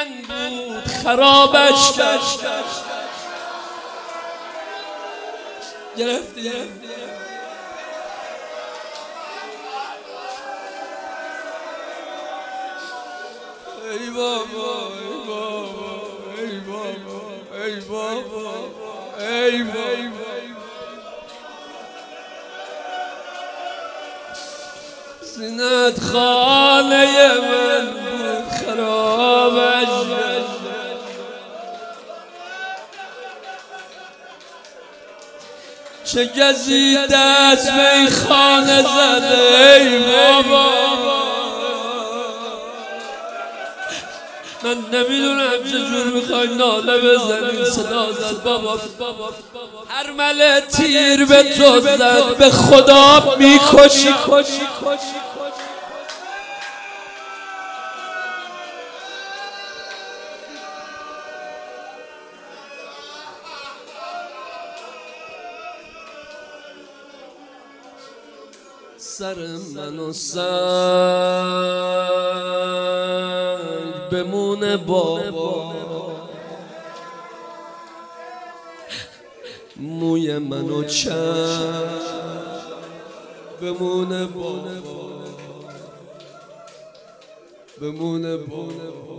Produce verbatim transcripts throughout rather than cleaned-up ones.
من بود خرابش کرد. گرفتی گرفتی ای بابا ای بابا ای بابا ای بابا ای بابا زینت خانه من بود خرابش چه گزی دست به این خانه زده ای بابا. من نمیدونم چجور میخوای ناله بزنی صدا زد بابا. هر مله تیر به تو زد به خدا میکشی. سر منو سنگ بمونه بابا، موی منو چند بمونه بابا، بمونه بابا.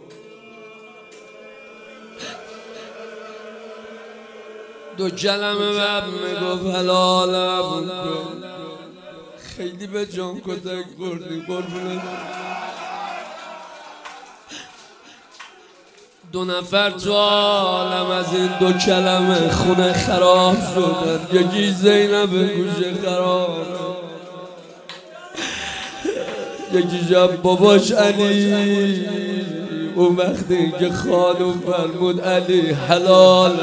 دو کلمه بب میگفت حلالم کن، خیلی به جان کتک خوردی قربونت. دو نفر تو عالم از این دو کلمه خونه خراب شدن. یکی زینب گوشه خراب، یکی جب باباش علی. اون وقتی که خانم فرمود علی حلال.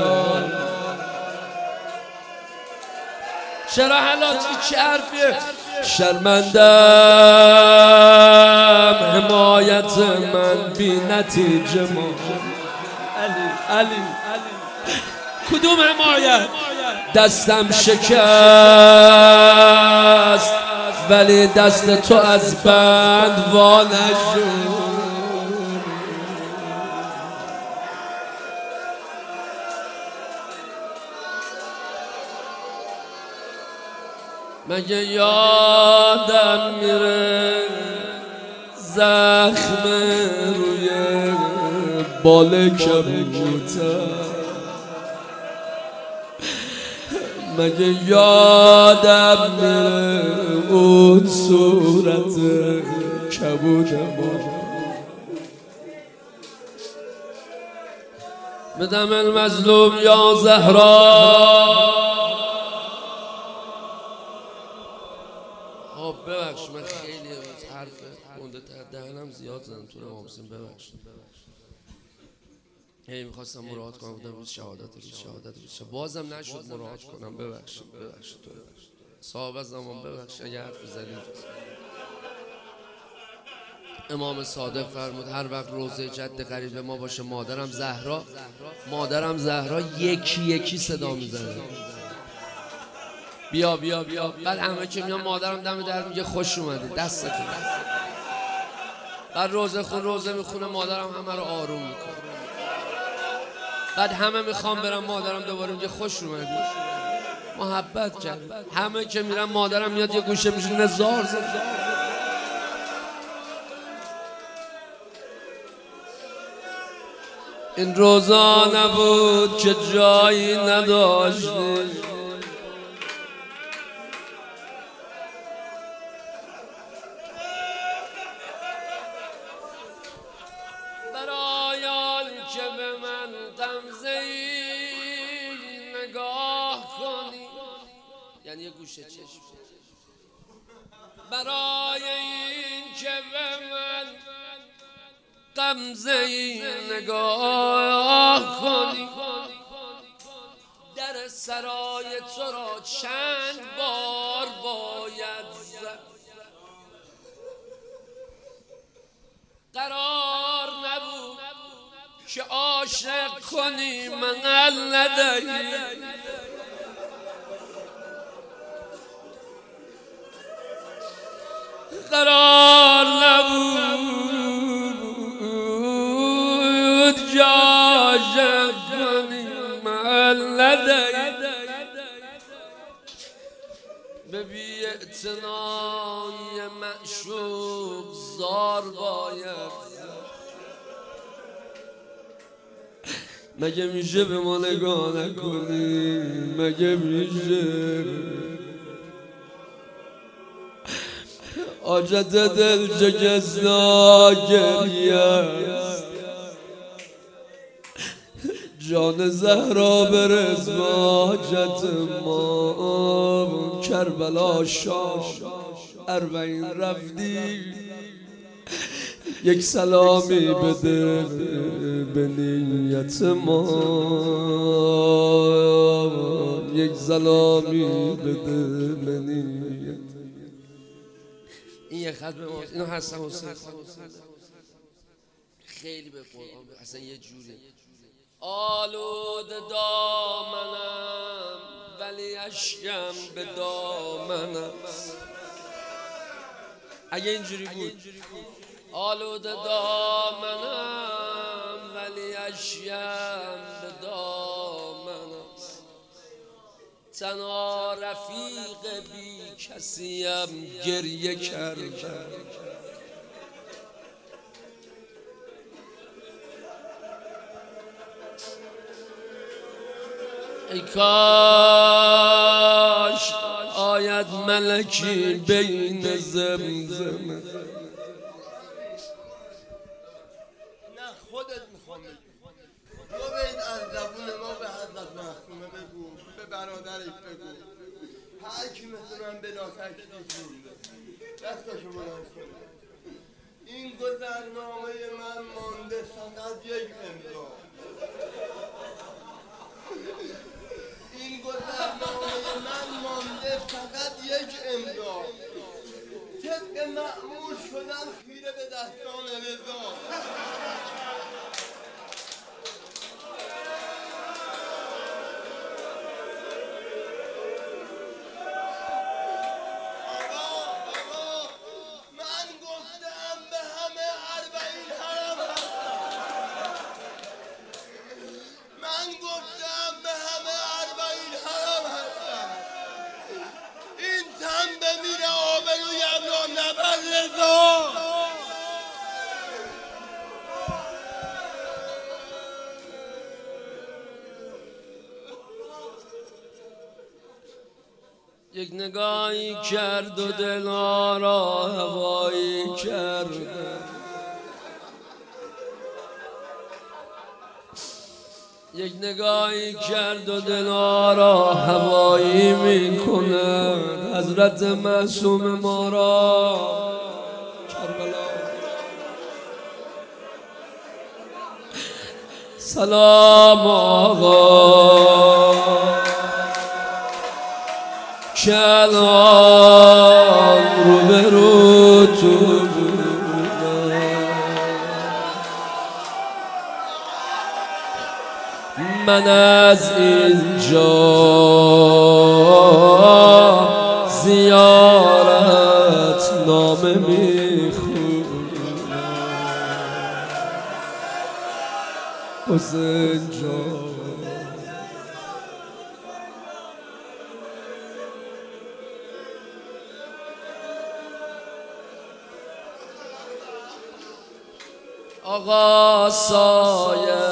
چرا حلال چی حرفیه؟ شرمندم حمایت من بی نتیجه ما. علی علی کدوم حمایت؟ دستم شکست ولی دست تو از بند وا نشد. مگه یادم میره زخم روی بال کبوتر؟ مگه یادم میره اون صورت کبودم؟ بدم المظلوم یا زهرا. ببخش من خیلی حرف گنده تر دهنم زیاد زدم تو امام حسین، ببخش. هی میخواستم مراعات کنم بودم روز شهادت روز شهادت روز شهادت بازم نشد مراعات کنم. ببخش ببخش تو ببخش صاحب زمان، ببخش اگه حرف زدیم. امام صادق فرمود هر وقت روزه جد قریب ما باشه مادرم زهرا مادرم زهرا یکی یکی صدا میزنه بیا بیا بیا. بعد همه که میان مادرم دم در میگه خوش اومدی دستتون. بعد روزه خون روزه میخونه مادرم همه رو آروم میکنه. بعد همه میخوام برم مادرم دوباره میگه خوش اومدی. محبت کرد. همه که میرن مادرم میاد یه گوشه میشونه زار زار. این روزا نبود که جایی نداشتی، برایان که به من غمزه‌ای نگاه کنی، یعنی یه گوشه چشم. برای این که به من غمزه‌ای نگاه کنی، در سرای تو را چند بار باید زد. قرار نبود که عاشق کنی من ندهی، قرار نبود اعتنای معشوق زار باید. مگه میشه به ما نگاه نکنی؟ مگه میشه؟ حاجت دل جگزنا گریه است، جان زهرا برز حاجت ما. کربلا شام اربعین رفتی، یک سلامی بده به نیت ما، یک سلامی بده به نیت. این یک خط به ما، اینو حسن حسین خیلی به قرآن اصلا یه جوری آلود دامنم ولی اشکم به دامنم. اگه اینجوری بود آلود دامنم ولی اشکم به دامنم، تنها رفیق بی کسیم گریه کردم. ای کاش آید ملکی بین زمزم. نه خودت میخوام بگی، تو بید از زبون ما به حضرت محکومه بگو، به برادرش بگو، هر کی مثل من بلا تکلیف مونده دستاشو بلند کنه. این گذرنامه من مانده فقط یک امضا، این گذرنامه من مانده فقط یک امضا. طبق معمول شدم خیره به دستان رضا. یک نگاهی کرد و دلها را هوایی کرد، یک نگاهی کرد و دلها را هوایی میکنه. حضرت معصوم ما را کربلا سلام آقا، کلام رو به رو تو من از اینجا زیارت نامه میخونم. حسین جان آقا سایه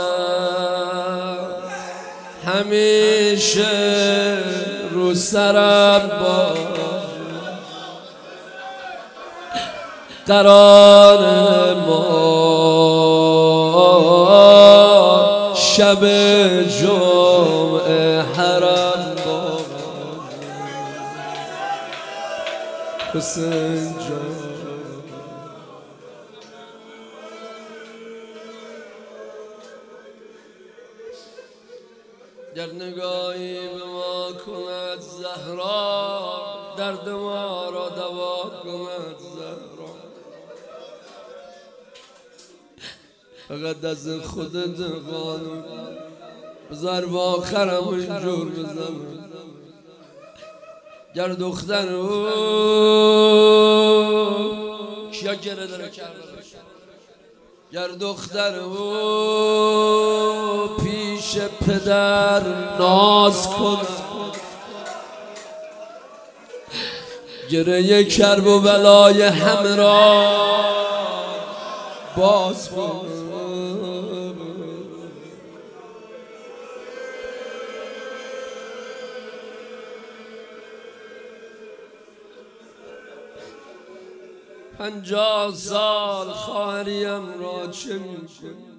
همیشه رو سرم با قرار ما شب جمعه حرم با حسین جان. در نگاهی به ما کند زهرا، درد ما را دوا کند زهرا. فقط از خودت قانون بذار و آخرم اینجور بزنم. گر دختر او کیا گره داره کرده، گر دختر او پیش پدر ناز کند، گره کرب و بلای همه را باز کن. پنجاه سال خواهریم را چه میکنی؟